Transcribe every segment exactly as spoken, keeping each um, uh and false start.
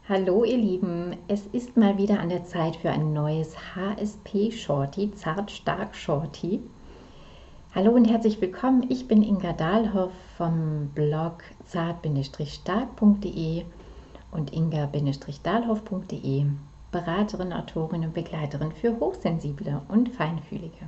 Hallo ihr Lieben, es ist mal wieder an der Zeit für ein neues H S P-Shorty, Zart-Stark-Shorty. Hallo und herzlich willkommen, ich bin Inga Dahlhoff vom Blog zart-stark punkt de und inga-dahlhoff punkt de, Beraterin, Autorin und Begleiterin für Hochsensible und Feinfühlige.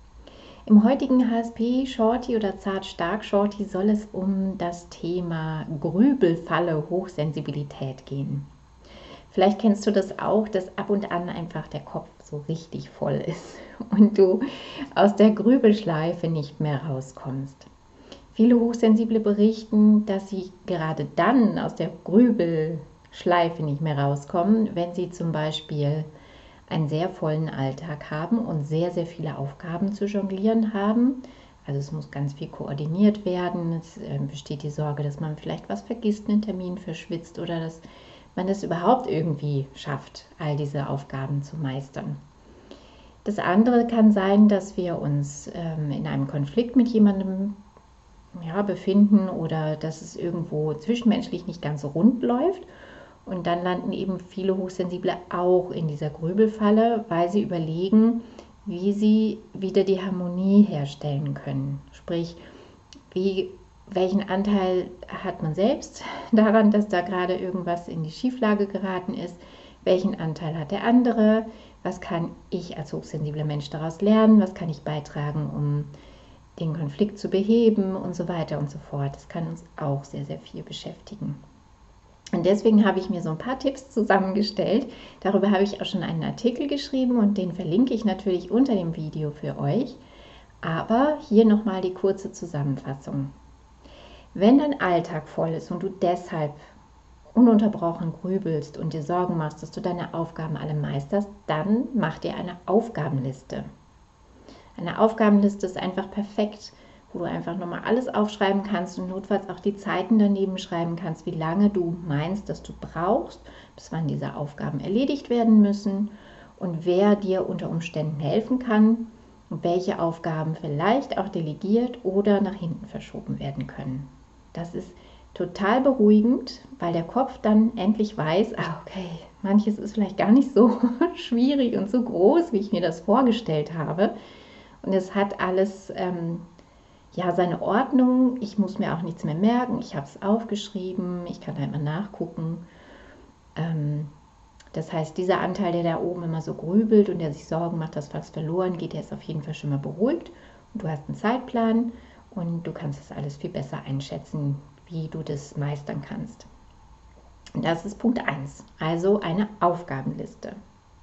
Im heutigen H S P-Shorty oder Zart-Stark-Shorty soll es um das Thema Grübelfalle Hochsensibilität gehen. Vielleicht kennst du das auch, dass ab und an einfach der Kopf so richtig voll ist und du aus der Grübelschleife nicht mehr rauskommst. Viele Hochsensible berichten, dass sie gerade dann aus der Grübelschleife nicht mehr rauskommen, wenn sie zum Beispiel einen sehr vollen Alltag haben und sehr, sehr viele Aufgaben zu jonglieren haben. Also es muss ganz viel koordiniert werden. Es besteht die Sorge, dass man vielleicht was vergisst, einen Termin verschwitzt oder dass man es überhaupt irgendwie schafft, all diese Aufgaben zu meistern. Das andere kann sein, dass wir uns ähm, in einem Konflikt mit jemandem ja, befinden oder dass es irgendwo zwischenmenschlich nicht ganz so rund läuft. Und dann landen eben viele Hochsensible auch in dieser Grübelfalle, weil sie überlegen, wie sie wieder die Harmonie herstellen können. Sprich, wie welchen Anteil hat man selbst daran, dass da gerade irgendwas in die Schieflage geraten ist? Welchen Anteil hat der andere? Was kann ich als hochsensibler Mensch daraus lernen? Was kann ich beitragen, um den Konflikt zu beheben und so weiter und so fort? Das kann uns auch sehr, sehr viel beschäftigen. Und deswegen habe ich mir so ein paar Tipps zusammengestellt. Darüber habe ich auch schon einen Artikel geschrieben und den verlinke ich natürlich unter dem Video für euch. Aber hier nochmal die kurze Zusammenfassung. Wenn dein Alltag voll ist und du deshalb ununterbrochen grübelst und dir Sorgen machst, dass du deine Aufgaben alle meisterst, dann mach dir eine Aufgabenliste. Eine Aufgabenliste ist einfach perfekt, wo du einfach nochmal alles aufschreiben kannst und notfalls auch die Zeiten daneben schreiben kannst, wie lange du meinst, dass du brauchst, bis wann diese Aufgaben erledigt werden müssen und wer dir unter Umständen helfen kann und welche Aufgaben vielleicht auch delegiert oder nach hinten verschoben werden können. Das ist total beruhigend, weil der Kopf dann endlich weiß, ah, okay, manches ist vielleicht gar nicht so schwierig und so groß, wie ich mir das vorgestellt habe. Und es hat alles ähm, ja seine Ordnung. Ich muss mir auch nichts mehr merken. Ich habe es aufgeschrieben. Ich kann halt mal nachgucken. Ähm, das heißt, dieser Anteil, der da oben immer so grübelt und der sich Sorgen macht, dass was verloren geht, der ist auf jeden Fall schon mal beruhigt. Und du hast einen Zeitplan und du kannst das alles viel besser einschätzen, wie du das meistern kannst. Und das ist Punkt eins, also eine Aufgabenliste.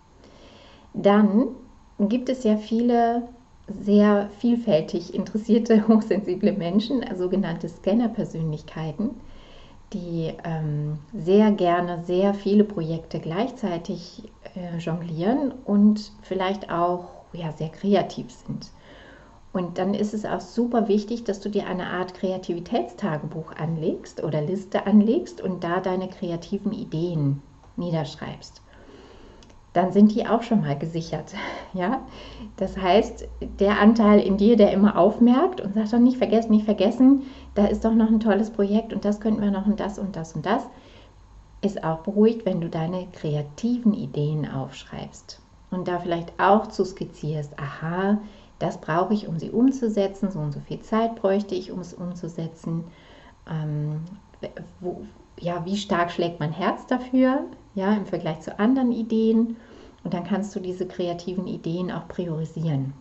Dann gibt es ja viele sehr vielfältig interessierte, hochsensible Menschen, sogenannte Scanner-Persönlichkeiten, die ähm, sehr gerne sehr viele Projekte gleichzeitig äh, jonglieren und vielleicht auch ja, sehr kreativ sind. Und dann ist es auch super wichtig, dass du dir eine Art Kreativitätstagebuch anlegst oder Liste anlegst und da deine kreativen Ideen niederschreibst. Dann sind die auch schon mal gesichert. Ja? Das heißt, der Anteil in dir, der immer aufmerkt und sagt doch nicht vergessen, nicht vergessen, da ist doch noch ein tolles Projekt und das könnten wir noch und das und das und das, ist auch beruhigt, wenn du deine kreativen Ideen aufschreibst und da vielleicht auch zu skizzierst, aha, das brauche ich, um sie umzusetzen, so und so viel Zeit bräuchte ich, um es umzusetzen. Ähm, wo, ja, wie stark schlägt mein Herz dafür, ja, im Vergleich zu anderen Ideen. Und dann kannst du diese kreativen Ideen auch priorisieren.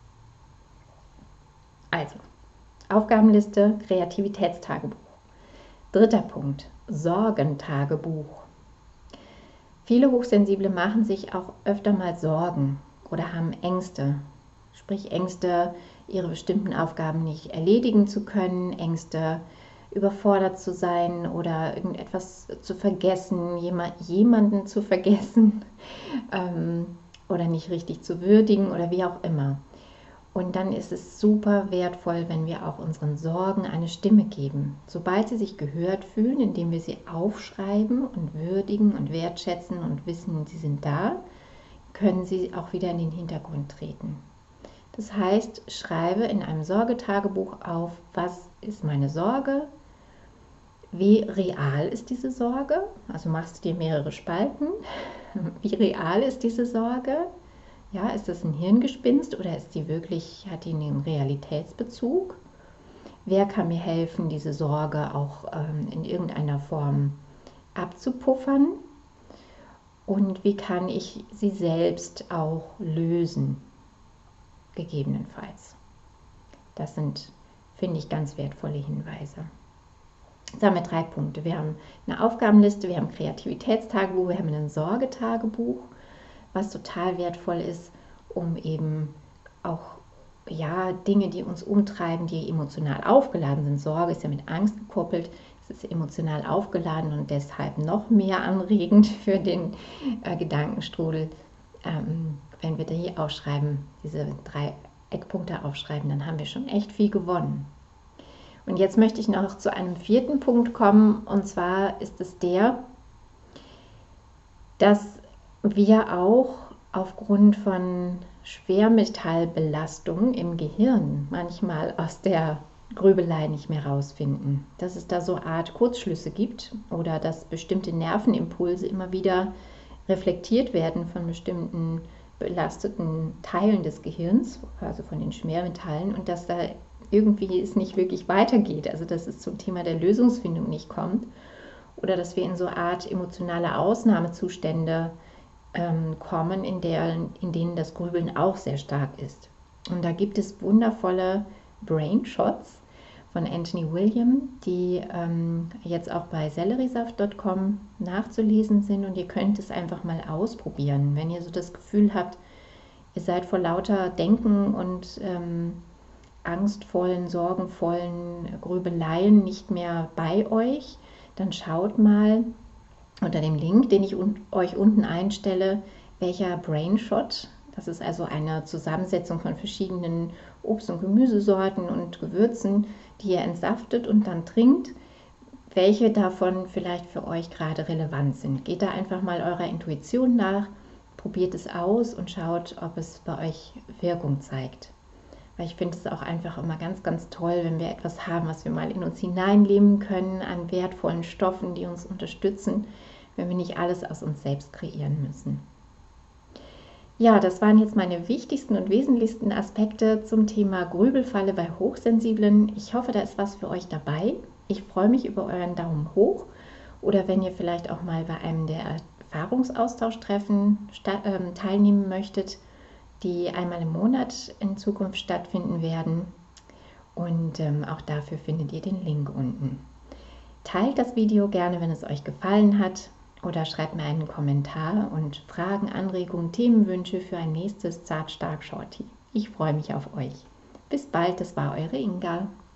Also, Aufgabenliste, Kreativitätstagebuch. Dritter Punkt, Sorgentagebuch. Viele Hochsensible machen sich auch öfter mal Sorgen oder haben Ängste. Sprich Ängste, ihre bestimmten Aufgaben nicht erledigen zu können, Ängste, überfordert zu sein oder irgendetwas zu vergessen, jemanden zu vergessen ähm, oder nicht richtig zu würdigen oder wie auch immer. Und dann ist es super wertvoll, wenn wir auch unseren Sorgen eine Stimme geben. Sobald sie sich gehört fühlen, indem wir sie aufschreiben und würdigen und wertschätzen und wissen, sie sind da, können sie auch wieder in den Hintergrund treten. Das heißt, schreibe in einem Sorgetagebuch auf, was ist meine Sorge, wie real ist diese Sorge? Also machst du dir mehrere Spalten. Wie real ist diese Sorge? Ja, ist das ein Hirngespinst oder ist die wirklich, hat die einen Realitätsbezug? Wer kann mir helfen, diese Sorge auch ähm, in irgendeiner Form abzupuffern? Und wie kann ich sie selbst auch lösen, gegebenenfalls? Das sind, finde ich, ganz wertvolle Hinweise. Jetzt haben wir drei Punkte. Wir haben eine Aufgabenliste, wir haben ein Kreativitätstagebuch, wir haben ein Sorgetagebuch, was total wertvoll ist, um eben auch ja, Dinge, die uns umtreiben, die emotional aufgeladen sind. Sorge ist ja mit Angst gekoppelt, es ist emotional aufgeladen und deshalb noch mehr anregend für den äh, Gedankenstrudel. Ähm, wenn wir die aufschreiben, diese drei Eckpunkte aufschreiben, dann haben wir schon echt viel gewonnen. Und jetzt möchte ich noch zu einem vierten Punkt kommen, und zwar ist es der, dass wir auch aufgrund von Schwermetallbelastung im Gehirn manchmal aus der Grübelei nicht mehr rausfinden. Dass es da so eine Art Kurzschlüsse gibt oder dass bestimmte Nervenimpulse immer wieder reflektiert werden von bestimmten belasteten Teilen des Gehirns, also von den Schwermetallen, und dass da irgendwie es nicht wirklich weitergeht, also dass es zum Thema der Lösungsfindung nicht kommt oder dass wir in so eine Art emotionale Ausnahmezustände ähm, kommen, in, der, in denen das Grübeln auch sehr stark ist. Und da gibt es wundervolle Brain Shots von Anthony William, die ähm, jetzt auch bei selleriesaft punkt com nachzulesen sind, und ihr könnt es einfach mal ausprobieren, wenn ihr so das Gefühl habt, ihr seid vor lauter Denken und ähm, angstvollen, sorgenvollen Grübeleien nicht mehr bei euch, dann schaut mal unter dem Link, den ich un euch unten einstelle, welcher Brain Shot, das ist also eine Zusammensetzung von verschiedenen Obst- und Gemüsesorten und Gewürzen, die ihr entsaftet und dann trinkt, welche davon vielleicht für euch gerade relevant sind. Geht da einfach mal eurer Intuition nach, probiert es aus und schaut, ob es bei euch Wirkung zeigt. Weil ich finde es auch einfach immer ganz, ganz toll, wenn wir etwas haben, was wir mal in uns hineinleben können, an wertvollen Stoffen, die uns unterstützen, wenn wir nicht alles aus uns selbst kreieren müssen. Ja, das waren jetzt meine wichtigsten und wesentlichsten Aspekte zum Thema Grübelfalle bei Hochsensiblen. Ich hoffe, da ist was für euch dabei. Ich freue mich über euren Daumen hoch oder wenn ihr vielleicht auch mal bei einem der Erfahrungsaustausch-Treffen ähm, teilnehmen möchtet, die einmal im Monat in Zukunft stattfinden werden. Und ähm, auch dafür findet ihr den Link unten. Teilt das Video gerne, wenn es euch gefallen hat, oder schreibt mir einen Kommentar und Fragen, Anregungen, Themenwünsche für ein nächstes Zart Stark Shorty. Ich freue mich auf euch. Bis bald, das war eure Inga.